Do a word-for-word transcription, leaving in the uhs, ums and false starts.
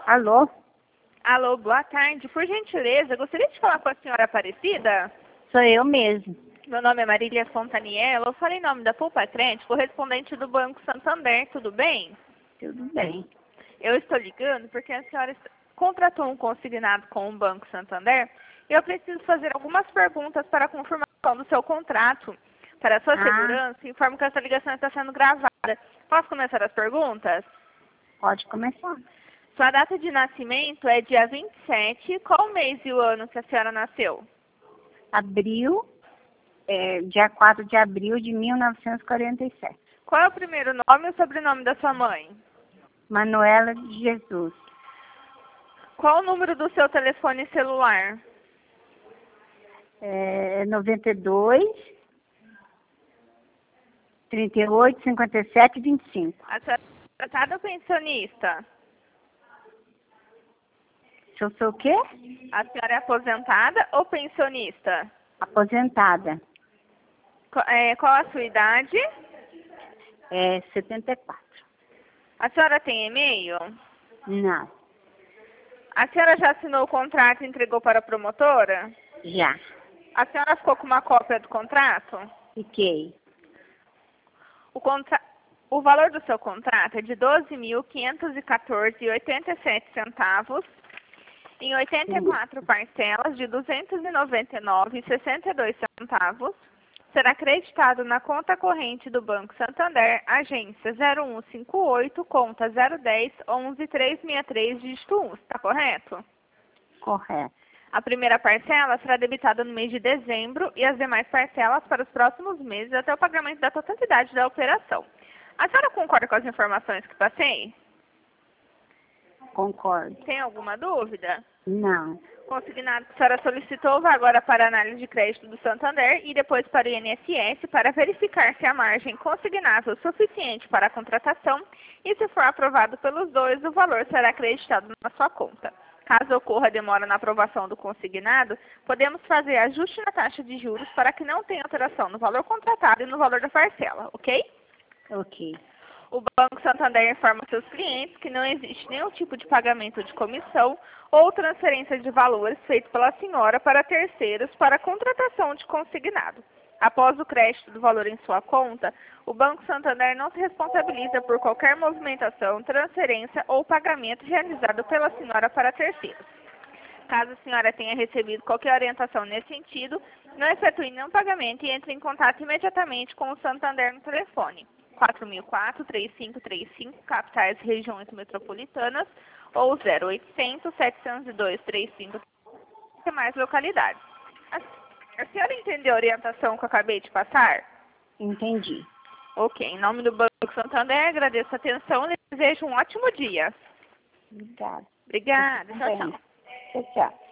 Alô? Alô, boa tarde. Por gentileza, gostaria de falar com a senhora Aparecida? Sou eu mesmo. Meu nome é Marília Fontaniello. Eu falei em nome da Poupa Crente, correspondente do Banco Santander. Tudo bem? Tudo bem. Eu estou ligando porque a senhora contratou um consignado com o Banco Santander e eu preciso fazer algumas perguntas para a confirmação do seu contrato. Para a sua Ah. segurança, informo que essa ligação está sendo gravada. Posso começar as perguntas? Pode começar. Sua data de nascimento é dia vinte e sete. Qual o mês e o ano que a senhora nasceu? Abril, é, dia quatro de abril de mil novecentos e quarenta e sete. Qual é o primeiro nome e o sobrenome da sua mãe? Manuela de Jesus. Qual o número do seu telefone celular? É, noventa e dois, trinta e oito, cinquenta e sete, vinte e cinco. A senhora é tratada ou pensionista? Se eu sou o quê? A senhora é aposentada ou pensionista? Aposentada. Qu- é, qual a sua idade? É setenta e quatro. A senhora tem e-mail? Não, A senhora já assinou o contrato e entregou para a promotora? já. A senhora ficou com uma cópia do contrato? Fiquei. O, contra... o valor do seu contrato é de doze mil quinhentos e quatorze reais e oitenta e sete centavos em oitenta e quatro parcelas de duzentos e noventa e nove reais e sessenta e dois centavos. Será creditado na conta corrente do Banco Santander, agência zero um cinco oito, conta zero um zero, onze, trezentos e sessenta e três, dígito um. Está correto? Correto. A primeira parcela será debitada no mês de dezembro e as demais parcelas para os próximos meses até o pagamento da totalidade da operação. A senhora concorda com as informações que passei? Concordo. Tem alguma dúvida? Não. O consignado que a senhora solicitou vai agora para a análise de crédito do Santander e depois para o I N S S para verificar se a margem consignável é suficiente para a contratação e, se for aprovado pelos dois, o valor será acreditado na sua conta. Caso ocorra demora na aprovação do consignado, podemos fazer ajuste na taxa de juros para que não tenha alteração no valor contratado e no valor da parcela, ok? Ok. O Banco Santander informa seus clientes que não existe nenhum tipo de pagamento de comissão ou transferência de valores feito pela senhora para terceiros para a contratação de consignado. Após o crédito do valor em sua conta, o Banco Santander não se responsabiliza por qualquer movimentação, transferência ou pagamento realizado pela senhora para terceiros. Caso a senhora tenha recebido qualquer orientação nesse sentido, não efetue nenhum pagamento e entre em contato imediatamente com o Santander no telefone quatro mil e quatro, três cinco três cinco, capitais e regiões metropolitanas, ou zero oitocentos, setecentos e dois, trinta e cinco e mais localidades. A, a senhora entendeu a orientação que eu acabei de passar? Entendi. Ok, em nome do Banco Santander, agradeço a atenção e desejo um ótimo dia. Obrigada. Obrigada, tchau, tchau. Tchau, tchau.